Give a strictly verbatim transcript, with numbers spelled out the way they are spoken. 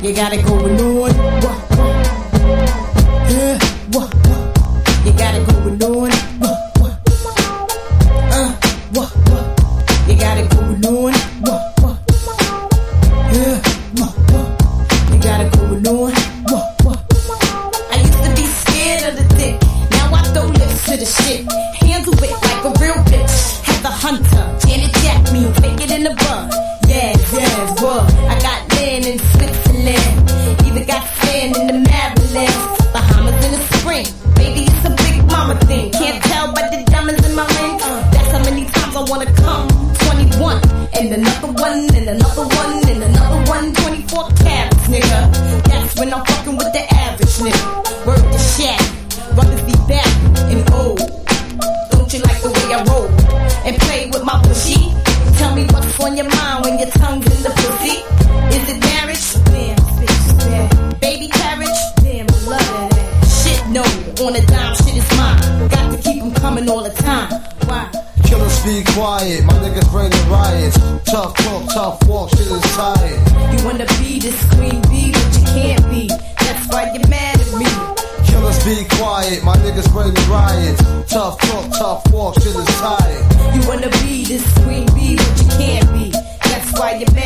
You got it going on. What, what? Yeah, what, what? You got it going on. What, what? Uh, what, what? You got it going on. What, what? Yeah, what, what? You got it going on. What, what? I used to be scared of the dick. Now I throw lips to the shit. Handle it like a real bitch. Had the hunter, Janet Jack me, take it in the bud. Yes, yes, what? I got land in Switzerland. Even got sand in the Maryland. Bahamas in the spring. Baby, it's a big mama thing. Can't tell by the diamonds in my ring. That's how many times I wanna come. twenty-one, and another one, and another one, and another one. twenty-four carats, nigga. That's when I'm fucking with the average nigga. Word to Shaq. Brothers be back and old. Don't you like the way I roll? And play with my pussy? Tell me what's on your mind when your tongue's in the pussy. Is it marriage? Damn, bitch, yeah. Baby carriage? Damn, I love that. Shit, no. On a dime, shit is mine. Got to keep them coming all the time. Why? Killers be quiet, my niggas bring the riots. Tough talk, tough walk, shit is tired. You wanna be this queen bee, but you can't be. That's why you're mad at me. Killers be quiet, my niggas bring the riots. Tough talk, tough walk, shit is tired. You wanna be this queen bee, but you can't be. That's why you're mad.